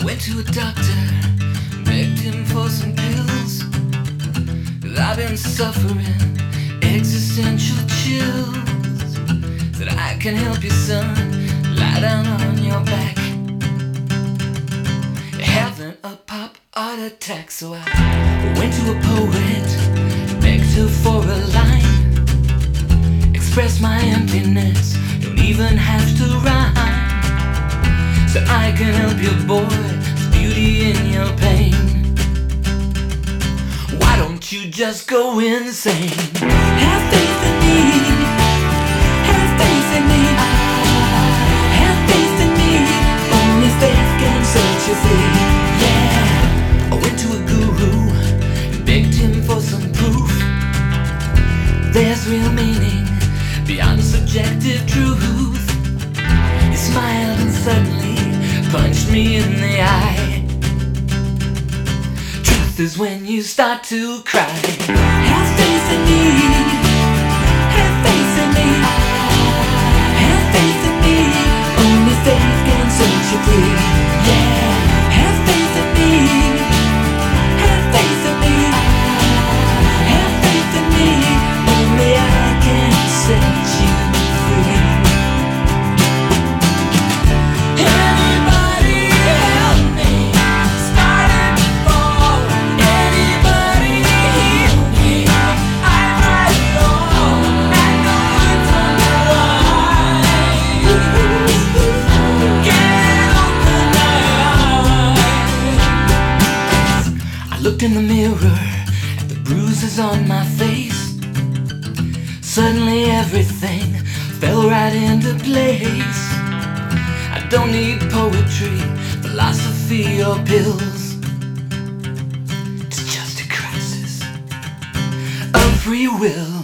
Went to a doctor, begged him for some pills, 'cause I've been suffering existential chills. Said I can help you, son, lie down on your back. You're having a pop heart attack. So I went to a poet, begged her for a line, express my emptiness, don't even have to rhyme. So I can help you, boy, there's beauty in your pain. Why don't you just go insane? Have faith in me, have faith in me, have faith in me, only faith can set you free. Yeah, I went to a guru, begged him for some proof. There's real meaning beyond subjective truth. He smiled and suddenly punched me in the eye. Truth is when you start to cry. Have faith in me, have faith in me, have faith in me, only faith can set you free. Yeah, have faith in me, have faith in me, have faith in me, only I can set you free. Looked in the mirror at the bruises on my face. Suddenly everything fell right into place. I don't need poetry, philosophy, or pills. It's just a crisis of free will.